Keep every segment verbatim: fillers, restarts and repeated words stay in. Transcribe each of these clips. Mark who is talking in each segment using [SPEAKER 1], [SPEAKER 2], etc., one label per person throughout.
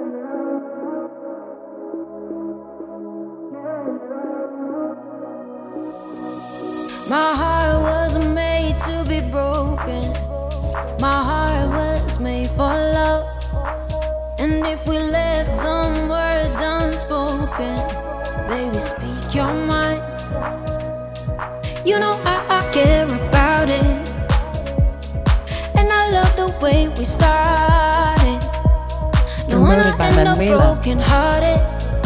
[SPEAKER 1] My heart wasn't made to be broken. My heart was made for love. And if we left some words unspoken, baby, speak your mind. You know I, I care about it, and I love the way we started. Don't wanna end up broken hearted.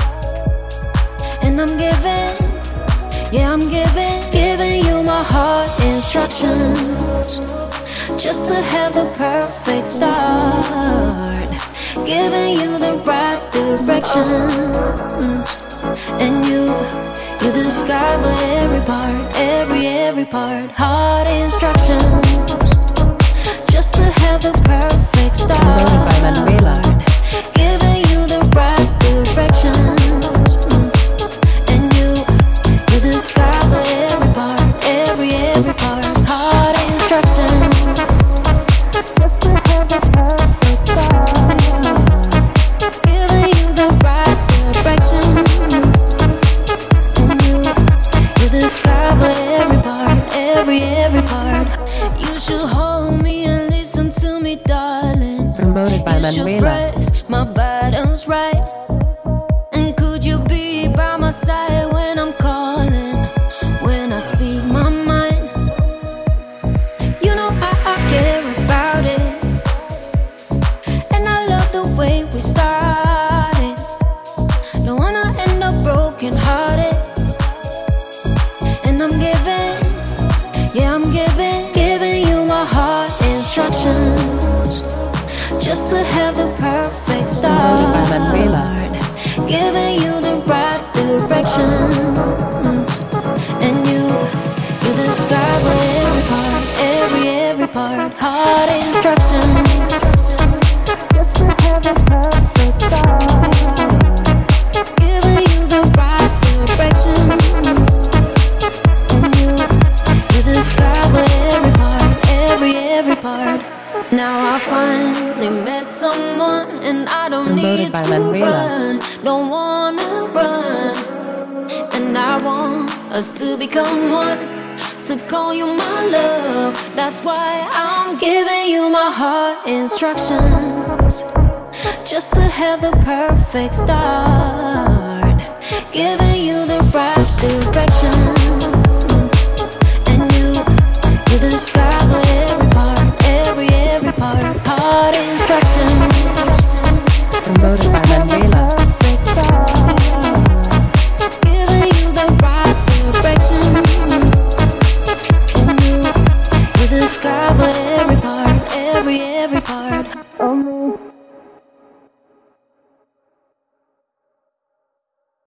[SPEAKER 1] And I'm giving, yeah, I'm giving, giving you my heart instructions, just to have the perfect start. Giving you the right directions, and you, you're the sky for every part, every, every part. Heart instructions, just to have the perfect start. Giving you the right directions, and you, you're the sky for every part, every, every part. Heart instructions, just to have the perfect start. Giving you the right directions, and you, you're the sky for every part, every, every part. You should hold me and listen to me, darling.
[SPEAKER 2] Promoted by
[SPEAKER 1] You should
[SPEAKER 2] Manuela.
[SPEAKER 1] press my buttons right. And could you be by my side when I'm calling, when I speak my mind? You know I, I care about it, and I love the way we started. Don't wanna end up broken hearted. And I'm giving, yeah, I'm giving, giving you my heart instructions, just to have the perfect start. Giving you the right directions, and you, you're the sky for every part, every, every part. Heart instructions, just to have the perfect start. Giving you the right directions, and you, you're the sky for every part, every, every part. Now I finally met someone, and I don't need to run, don't wanna run. And I want us to become one, to call you my love. That's why I'm giving you my heart instructions, just to have the perfect start. Giving you the right direction,